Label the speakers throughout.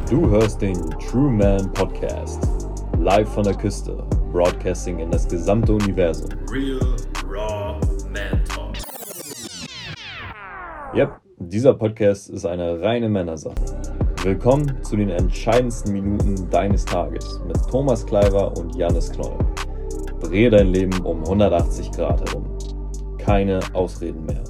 Speaker 1: Du hörst den True Man Podcast. Live von der Küste. Broadcasting in das gesamte Universum.
Speaker 2: Real, raw, man talk.
Speaker 1: Yep, dieser Podcast ist eine reine Männersache. Willkommen zu den entscheidendsten Minuten deines Tages mit Thomas Kleiber und Jannis Knoll. Drehe dein Leben um 180 Grad herum. Keine Ausreden mehr.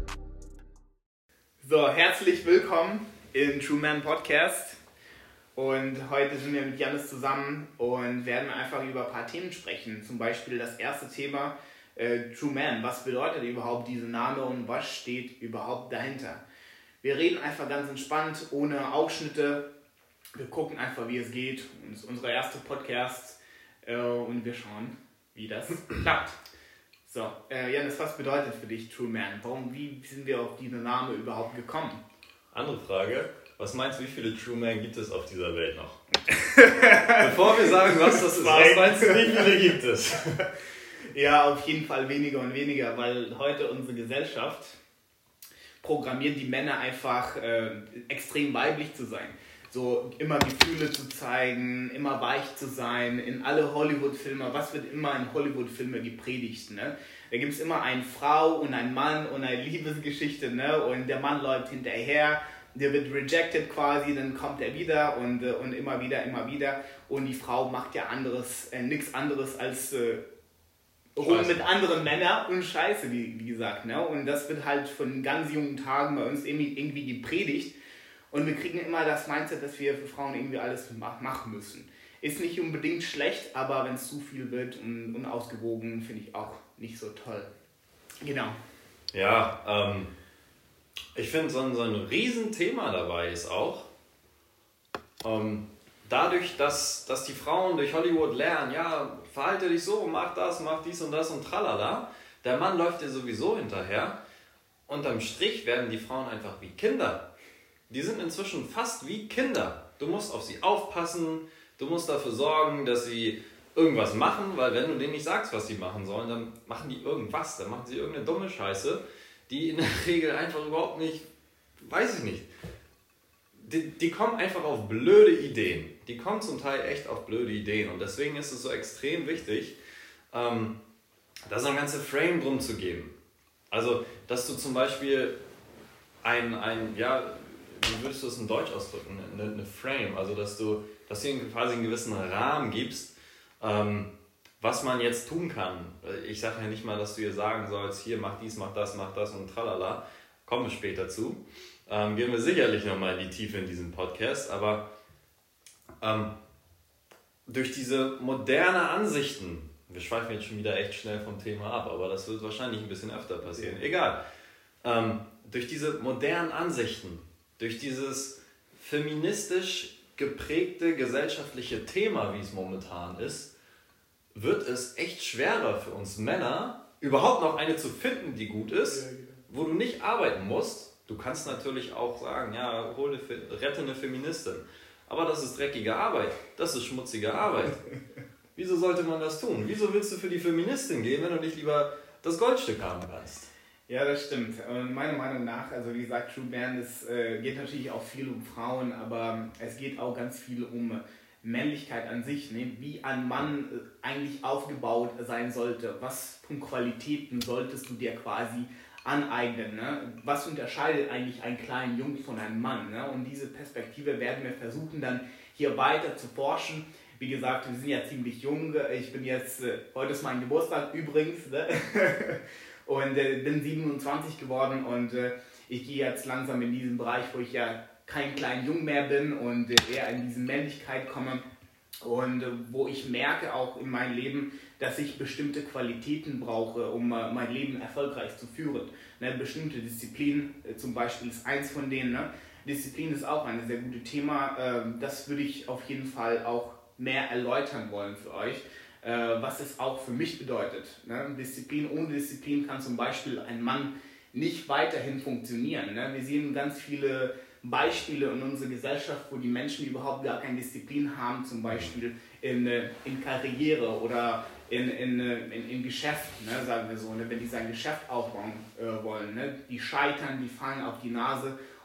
Speaker 3: So, herzlich willkommen im True Man Podcast. Und heute sind wir mit Jannis zusammen und werden einfach über ein paar Themen sprechen. Zum Beispiel das erste Thema, True Man. Was bedeutet überhaupt dieser Name und was steht überhaupt dahinter? Wir reden einfach ganz entspannt, ohne Ausschnitte. Wir gucken einfach, wie es geht. Und es ist unser erster Podcast und wir schauen, wie das klappt. So, Jannis, was bedeutet für dich True Man? Wie sind wir auf diesen Namen überhaupt gekommen?
Speaker 2: Andere Frage. Was meinst du, wie viele True Men gibt es auf dieser Welt noch? Bevor wir sagen, was das ist, was meinst du, wie viele gibt es?
Speaker 3: Ja, auf jeden Fall weniger und weniger, weil heute unsere Gesellschaft programmiert die Männer einfach extrem weiblich zu sein. So immer Gefühle zu zeigen, immer weich zu sein, in alle Hollywood-Filme. Was wird immer in Hollywood-Filmen gepredigt, ne? Da gibt es immer eine Frau und einen Mann und eine Liebesgeschichte, ne? Und der Mann läuft hinterher, der wird rejected quasi, dann kommt er wieder und immer wieder. Und die Frau macht ja nichts anderes als rum mit anderen Männern und Scheiße, wie gesagt, ne? Und das wird halt von ganz jungen Tagen bei uns irgendwie gepredigt. Und wir kriegen immer das Mindset, dass wir für Frauen irgendwie alles machen müssen. Ist nicht unbedingt schlecht, aber wenn es zu viel wird und unausgewogen, finde ich auch nicht so toll. Genau.
Speaker 2: Ja, ich finde, so ein Riesenthema dabei ist auch, dadurch, dass die Frauen durch Hollywood lernen, ja, verhalte dich so, mach das, mach dies und das und tralala. Der Mann läuft dir sowieso hinterher. Unterm Strich werden die Frauen einfach wie Kinder. Die sind inzwischen fast wie Kinder. Du musst auf sie aufpassen, du musst dafür sorgen, dass sie irgendwas machen, weil wenn du denen nicht sagst, was sie machen sollen, dann machen die irgendwas, dann machen sie irgendeine dumme Scheiße, die in der Regel einfach überhaupt nicht, weiß ich nicht, die kommen einfach auf blöde Ideen. Die kommen zum Teil echt auf blöde Ideen und deswegen ist es so extrem wichtig, da so ein ganzes Frame drum zu geben. Also, dass du zum Beispiel wie würdest du es in Deutsch ausdrücken? Eine Frame, also dass du ihnen quasi einen gewissen Rahmen gibst, was man jetzt tun kann. Ich sage ja nicht mal, dass du ihr sagen sollst, hier mach dies, mach das und tralala. Kommen wir später zu. Gehen wir sicherlich nochmal in die Tiefe in diesem Podcast, aber durch diese moderne Ansichten, wir schweifen jetzt schon wieder echt schnell vom Thema ab, aber das wird wahrscheinlich ein bisschen öfter passieren, egal. Durch diese modernen Ansichten, durch dieses feministisch geprägte gesellschaftliche Thema, wie es momentan ist, wird es echt schwerer für uns Männer, überhaupt noch eine zu finden, die gut ist, wo du nicht arbeiten musst. Du kannst natürlich auch sagen, ja, rette eine Feministin. Aber das ist dreckige Arbeit, das ist schmutzige Arbeit. Wieso sollte man das tun? Wieso willst du für die Feministin gehen, wenn du nicht lieber das Goldstück haben kannst?
Speaker 3: Ja, das stimmt. Und meiner Meinung nach, also wie gesagt, True Man, es geht natürlich auch viel um Frauen, aber es geht auch ganz viel um Männlichkeit an sich, ne? Wie ein Mann eigentlich aufgebaut sein sollte. Was für Qualitäten solltest du dir quasi aneignen? Ne? Was unterscheidet eigentlich einen kleinen Jungen von einem Mann? Ne? Und diese Perspektive werden wir versuchen dann hier weiter zu forschen. Wie gesagt, wir sind ja ziemlich jung. Ich bin jetzt, heute ist mein Geburtstag übrigens, ne? Und bin 27 geworden und ich gehe jetzt langsam in diesen Bereich, wo ich ja kein kleiner Jung mehr bin und eher in diese Männlichkeit komme und wo ich merke auch in meinem Leben, dass ich bestimmte Qualitäten brauche, um mein Leben erfolgreich zu führen. Ne, bestimmte Disziplin zum Beispiel ist eins von denen. Ne? Disziplin ist auch ein sehr gutes Thema. Das würde ich auf jeden Fall auch mehr erläutern wollen für euch. Was es auch für mich bedeutet. Ne? Ohne Disziplin kann zum Beispiel ein Mann nicht weiterhin funktionieren. Ne? Wir sehen ganz viele Beispiele in unserer Gesellschaft, wo die Menschen überhaupt gar keine Disziplin haben, zum Beispiel in Karriere oder in Geschäft, ne? Sagen wir so, ne? Wenn die sein Geschäft aufbauen wollen. Ne? Die scheitern, die fallen auf die Nase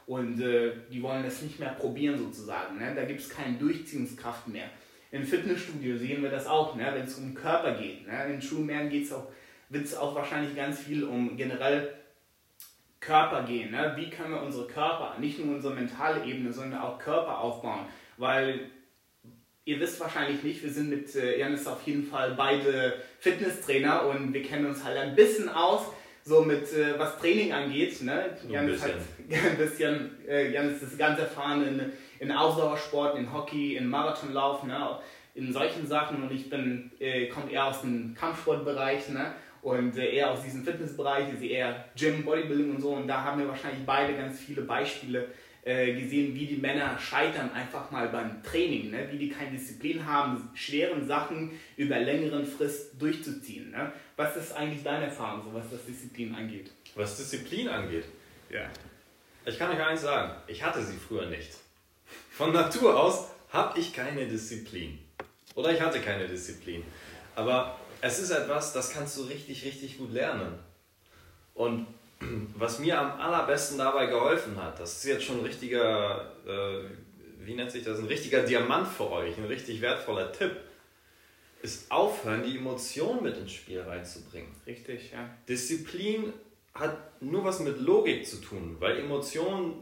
Speaker 3: und die wollen das nicht mehr probieren sozusagen. Ne? Da gibt es keine Durchziehungskraft mehr. Im Fitnessstudio sehen wir das auch, ne? Wenn es um Körper geht. Ne? In True Man wird es auch wahrscheinlich ganz viel um generell Körper gehen. Ne? Wie können wir unsere Körper, nicht nur unsere mentale Ebene, sondern auch Körper aufbauen? Weil ihr wisst wahrscheinlich nicht, wir sind mit Janis auf jeden Fall beide Fitnesstrainer und wir kennen uns halt ein bisschen aus, so mit was Training angeht. Ne? Janis hat ein bisschen, Janis ist ganz erfahren in Ausdauersport, in Hockey, in Marathonlauf, ne? In solchen Sachen, und ich komme eher aus dem Kampfsportbereich, ne? Und eher aus diesem Fitnessbereich, ist eher Gym, Bodybuilding und so, und da haben wir wahrscheinlich beide ganz viele Beispiele gesehen, wie die Männer scheitern einfach mal beim Training, ne? Wie die keine Disziplin haben, schweren Sachen über längeren Frist durchzuziehen. Ne? Was ist eigentlich deine Erfahrung, so was das Disziplin angeht?
Speaker 2: Was Disziplin angeht?
Speaker 3: Ja.
Speaker 2: Ich kann euch eins sagen, ich hatte sie früher nicht. Von Natur aus habe ich keine Disziplin. Oder ich hatte keine Disziplin. Aber es ist etwas, das kannst du richtig, richtig gut lernen. Und was mir am allerbesten dabei geholfen hat, das ist jetzt schon ein richtiger, wie nennt sich das, ein richtiger Diamant für euch, ein richtig wertvoller Tipp, ist aufhören, die Emotionen mit ins Spiel reinzubringen.
Speaker 3: Richtig, ja.
Speaker 2: Disziplin hat nur was mit Logik zu tun, weil Emotion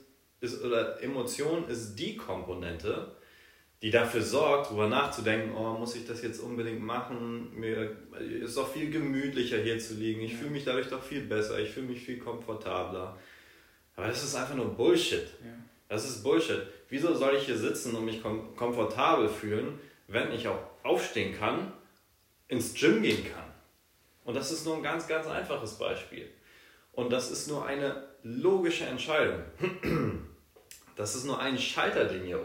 Speaker 2: ist die Komponente, die dafür sorgt, darüber nachzudenken, oh, muss ich das jetzt unbedingt machen? Mir ist doch viel gemütlicher hier zu liegen, ich fühle mich dadurch doch viel besser, ich fühle mich viel komfortabler. Aber das ist einfach nur Bullshit. Ja. Das ist Bullshit. Wieso soll ich hier sitzen und mich komfortabel fühlen, wenn ich auch aufstehen kann, ins Gym gehen kann? Und das ist nur ein ganz, ganz einfaches Beispiel. Und das ist nur eine logische Entscheidung. Das ist nur ein Schalter, den ihr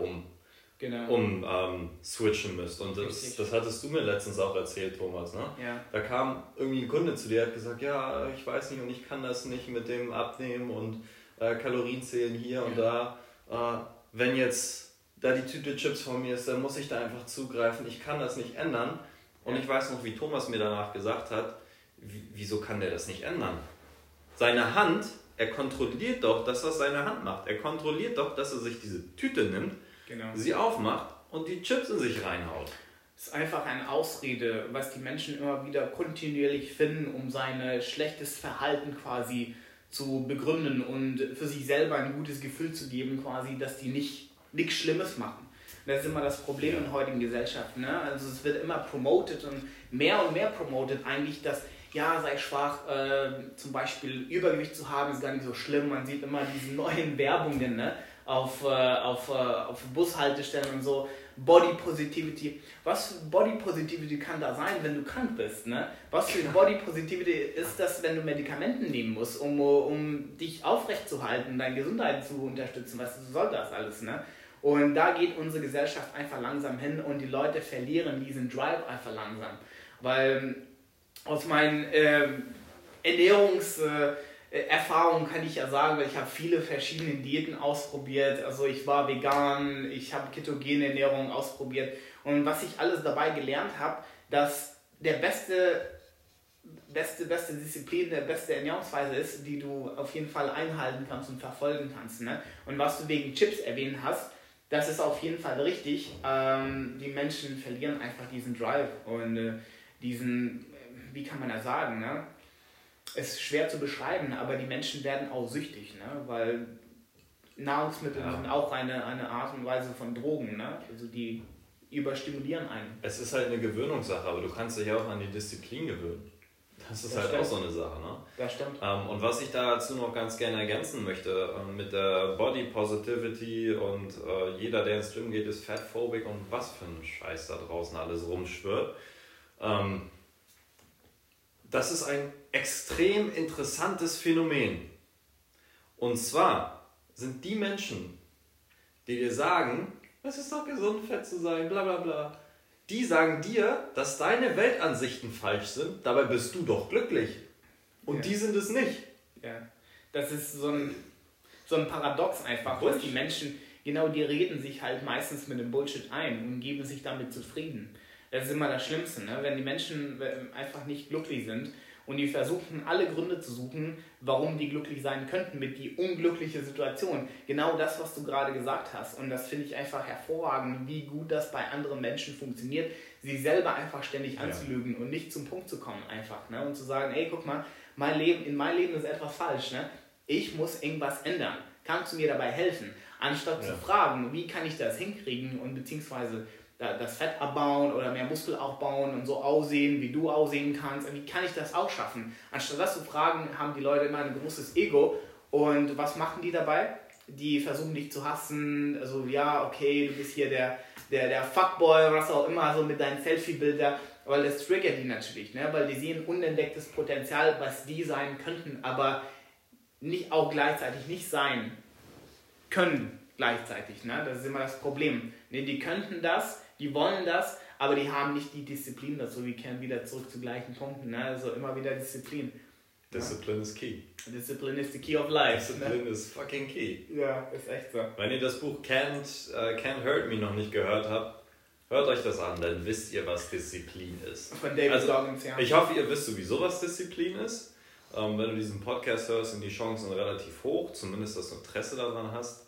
Speaker 2: switchen müsst. Und das hattest du mir letztens auch erzählt, Thomas. Ne? Ja. Da kam irgendwie ein Kunde zu dir, der hat gesagt, ja, ich weiß nicht und ich kann das nicht mit dem Abnehmen und Kalorien zählen hier und da. Wenn jetzt da die Tüte Chips vor mir ist, dann muss ich da einfach zugreifen. Ich kann das nicht ändern. Und ich weiß noch, wie Thomas mir danach gesagt hat, wieso kann der das nicht ändern? Seine Hand, er kontrolliert doch, dass das seine Hand macht. Er kontrolliert doch, dass er sich diese Tüte nimmt, sie aufmacht und die Chips in sich reinhaut.
Speaker 3: Es ist einfach eine Ausrede, was die Menschen immer wieder kontinuierlich finden, um sein schlechtes Verhalten quasi zu begründen und für sich selber ein gutes Gefühl zu geben, quasi, dass die nichts Schlimmes machen. Das ist immer das Problem in der heutigen Gesellschaft. Ne? Also es wird immer promoted und mehr promoted eigentlich, dass ja, sei schwach, zum Beispiel Übergewicht zu haben, ist gar nicht so schlimm. Man sieht immer diese neuen Werbungen, ne? auf Bushaltestellen und so. Body Positivity. Was für Body Positivity kann da sein, wenn du krank bist? Ne? Was für Body Positivity ist das, wenn du Medikamenten nehmen musst, um dich aufrechtzuerhalten, deine Gesundheit zu unterstützen? Was soll das alles? Ne? Und da geht unsere Gesellschaft einfach langsam hin und die Leute verlieren diesen Drive einfach langsam. Weil aus meinen Ernährungserfahrungen kann ich ja sagen, weil ich habe viele verschiedene Diäten ausprobiert. Also ich war vegan, ich habe ketogene Ernährung ausprobiert. Und was ich alles dabei gelernt habe, dass der beste Disziplin, der beste Ernährungsweise ist, die du auf jeden Fall einhalten kannst und verfolgen kannst. Ne? Und was du wegen Chips erwähnt hast, das ist auf jeden Fall richtig. Die Menschen verlieren einfach diesen Drive und diesen, wie kann man das sagen, ne? Es ist schwer zu beschreiben, aber die Menschen werden auch süchtig, ne? Weil Nahrungsmittel sind auch eine Art und Weise von Drogen, ne? Also die überstimulieren einen.
Speaker 2: Es ist halt eine Gewöhnungssache, aber du kannst dich auch an die Disziplin gewöhnen. Das ist halt auch so eine Sache, ne?
Speaker 3: Das stimmt.
Speaker 2: Und was ich dazu noch ganz gerne ergänzen möchte, mit der Body Positivity und jeder, der ins Gym geht, ist fatphobic und was für ein Scheiß da draußen alles rumschwirrt. Das ist ein extrem interessantes Phänomen. Und zwar sind die Menschen, die dir sagen, es ist doch gesund, fett zu sein, bla bla bla, die sagen dir, dass deine Weltansichten falsch sind, dabei bist du doch glücklich. Und die sind es nicht.
Speaker 3: Ja, das ist so ein Paradox einfach, dass die Menschen, genau, die reden sich halt meistens mit dem Bullshit ein und geben sich damit zufrieden. Das ist immer das Schlimmste, ne? Wenn die Menschen einfach nicht glücklich sind Und die versuchen alle Gründe zu suchen, warum die glücklich sein könnten mit die unglückliche Situation. Genau das, was du gerade gesagt hast. Und das finde ich einfach hervorragend, wie gut das bei anderen Menschen funktioniert, sie selber einfach ständig anzulügen und nicht zum Punkt zu kommen einfach. Ne? Und zu sagen, ey, guck mal, in meinem Leben ist etwas falsch. Ne? Ich muss irgendwas ändern. Kannst du mir dabei helfen? Anstatt zu fragen, wie kann ich das hinkriegen und beziehungsweise das Fett abbauen oder mehr Muskel aufbauen und so aussehen, wie du aussehen kannst. Wie kann ich das auch schaffen? Anstatt das zu fragen, haben die Leute immer ein großes Ego. Und was machen die dabei? Die versuchen dich zu hassen. Also ja, okay, du bist hier der Fuckboy, was auch immer, so mit deinen Selfie-Bildern. Weil das triggert die natürlich, ne? Weil die sehen unentdecktes Potenzial, was die sein könnten, aber nicht auch gleichzeitig nicht sein können gleichzeitig. Ne? Das ist immer das Problem. Ne, die könnten das, die wollen das, aber die haben nicht die Disziplin dazu. Wir kehren wieder zurück zu gleichen Punkten. Ne? Also immer wieder Disziplin.
Speaker 2: Discipline is key.
Speaker 3: Discipline is the key of life.
Speaker 2: Discipline is fucking key.
Speaker 3: Ja, ist echt so.
Speaker 2: Wenn ihr das Buch Can't Hurt Me noch nicht gehört habt, hört euch das an, dann wisst ihr, was Disziplin ist.
Speaker 3: Von David Goggins, ja.
Speaker 2: Ich hoffe, ihr wisst sowieso, was Disziplin ist. Wenn du diesen Podcast hörst, sind die Chancen relativ hoch, zumindest, dass du Interesse daran hast.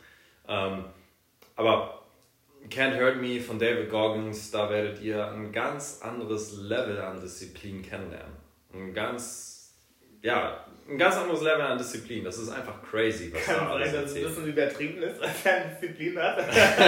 Speaker 2: Aber Can't Hurt Me von David Goggins, da werdet ihr ein ganz anderes Level an Disziplin kennenlernen. Ein ganz anderes Level an Disziplin. Das ist einfach crazy, was
Speaker 3: Kann
Speaker 2: da alles
Speaker 3: sein, dass es ein
Speaker 2: erzählt.
Speaker 3: bisschen übertrieben ist, als er Disziplin hat.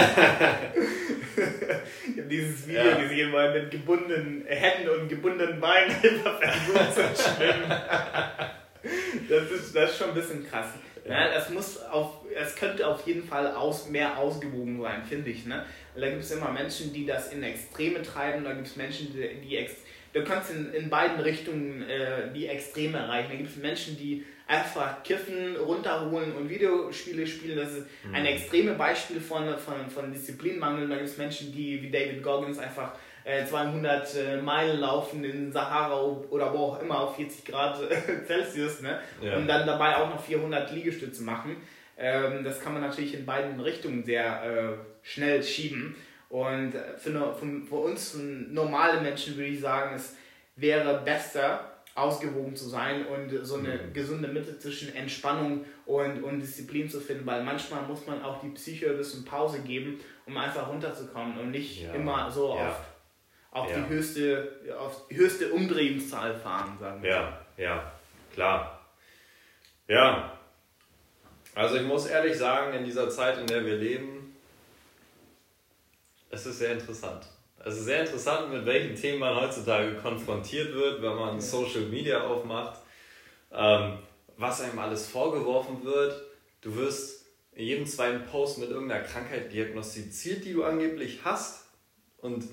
Speaker 3: Ich habe dieses Video gesehen, wo er mit gebundenen Händen und gebundenen Beinen einfach versucht zu schwimmen. Das ist schon ein bisschen krass. Ja. Ja, es könnte auf jeden Fall mehr ausgewogen sein, finde ich. Ne? Da gibt es immer Menschen, die das in Extreme treiben, da gibt es Menschen, du kannst in beiden Richtungen die Extreme erreichen. Da gibt es Menschen, die einfach kiffen, runterholen und Videospiele spielen. Das ist ein extremes Beispiel von Disziplinmangel. Da gibt es Menschen, die wie David Goggins einfach 200 Meilen laufen in Sahara oder wo auch immer auf 40 Grad Celsius, ne? Ja. Und dann dabei auch noch 400 Liegestütze machen. Das kann man natürlich in beiden Richtungen sehr schnell schieben. Und für uns normale Menschen würde ich sagen, es wäre besser, ausgewogen zu sein und so eine gesunde Mitte zwischen Entspannung und Disziplin zu finden, weil manchmal muss man auch die Psyche ein bisschen Pause geben, um einfach runterzukommen und nicht immer so auf die höchste Umdrehungszahl fahren, sagen wir.
Speaker 2: Ja, klar. Ja, also ich muss ehrlich sagen, in dieser Zeit, in der wir leben, es ist sehr interessant. Es ist sehr interessant, mit welchen Themen man heutzutage konfrontiert wird, wenn man Social Media aufmacht, was einem alles vorgeworfen wird. Du wirst in jedem zweiten Post mit irgendeiner Krankheit diagnostiziert, die du angeblich hast. Und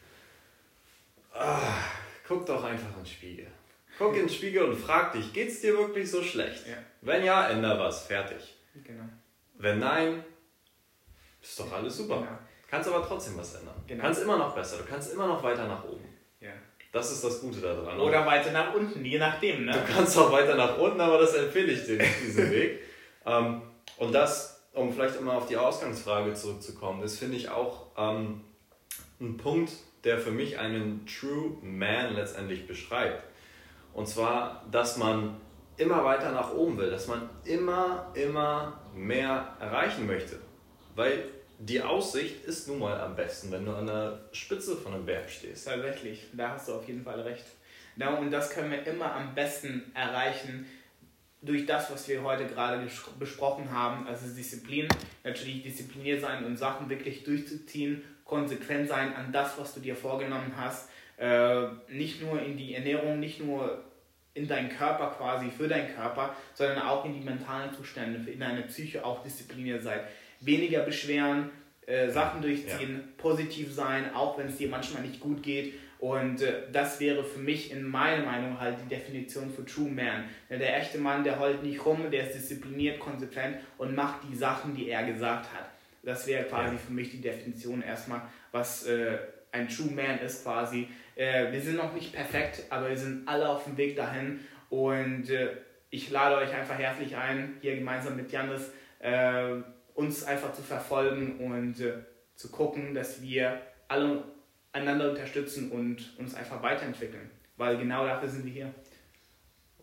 Speaker 2: guck doch einfach in den Spiegel. Guck in den Spiegel und frag dich, geht's dir wirklich so schlecht? Ja. Wenn ja, änder was, fertig.
Speaker 3: Genau.
Speaker 2: Wenn nein, ist doch alles super. Genau. Kannst aber trotzdem was ändern. Genau. Kannst immer noch besser, du kannst immer noch weiter nach oben. Ja. Das ist das Gute daran.
Speaker 3: Oder weiter nach unten, je nachdem. Ne?
Speaker 2: Du kannst auch weiter nach unten, aber das empfehle ich dir nicht, diesen Weg. Und das, um vielleicht immer auf die Ausgangsfrage zurückzukommen, das finde ich auch ein Punkt, der für mich einen True Man letztendlich beschreibt. Und zwar, dass man immer weiter nach oben will, dass man immer mehr erreichen möchte. Weil die Aussicht ist nun mal am besten, wenn du an der Spitze von einem Berg stehst.
Speaker 3: Tatsächlich, da hast du auf jeden Fall recht. Ja, und das können wir immer am besten erreichen durch das, was wir heute gerade besprochen haben. Also Disziplin, natürlich diszipliniert sein und Sachen wirklich durchzuziehen, konsequent sein an das, was du dir vorgenommen hast. Nicht nur in die Ernährung, nicht nur in deinen Körper quasi, für deinen Körper, sondern auch in die mentalen Zustände, in deine Psyche auch diszipliniert sein. Weniger beschweren, Sachen durchziehen, positiv sein, auch wenn es dir manchmal nicht gut geht. Und das wäre für mich in meiner Meinung halt die Definition für True Man. Der echte Mann, der heult nicht rum, der ist diszipliniert, konsequent und macht die Sachen, die er gesagt hat. Das wäre quasi für mich die Definition erstmal, was ein True Man ist quasi. Wir sind noch nicht perfekt, aber wir sind alle auf dem Weg dahin. Und ich lade euch einfach herzlich ein, hier gemeinsam mit Jannis, uns einfach zu verfolgen und zu gucken, dass wir alle einander unterstützen und uns einfach weiterentwickeln. Weil genau dafür sind wir hier.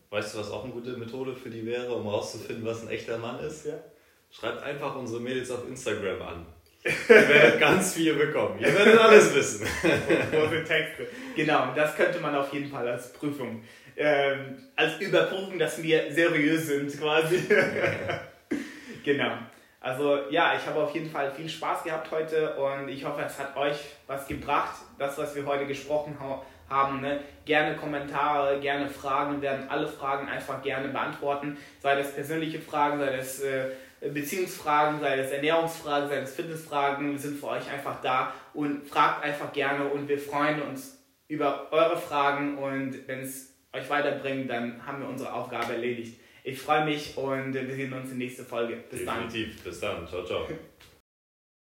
Speaker 2: Weißt du, was auch eine gute Methode für die wäre, um rauszufinden, was ein echter Mann ist?
Speaker 3: Ja.
Speaker 2: Schreibt einfach unsere Mails auf Instagram an. Ihr werdet ganz viel bekommen. Ihr werdet alles wissen.
Speaker 3: Große Texte. Genau, das könnte man auf jeden Fall als Prüfung, als Überprüfung, dass wir seriös sind quasi. Genau. Also ja, ich habe auf jeden Fall viel Spaß gehabt heute und ich hoffe, es hat euch was gebracht, das, was wir heute gesprochen haben. Ne? Gerne Kommentare, gerne Fragen, wir werden alle Fragen einfach gerne beantworten. Sei das persönliche Fragen, sei das Beziehungsfragen, sei das Ernährungsfragen, sei das Fitnessfragen. Wir sind für euch einfach da und fragt einfach gerne und wir freuen uns über eure Fragen und wenn es euch weiterbringt, dann haben wir unsere Aufgabe erledigt. Ich freue mich und wir sehen uns in der nächsten Folge. Bis dann.
Speaker 2: Definitiv. Bis dann. Ciao, ciao.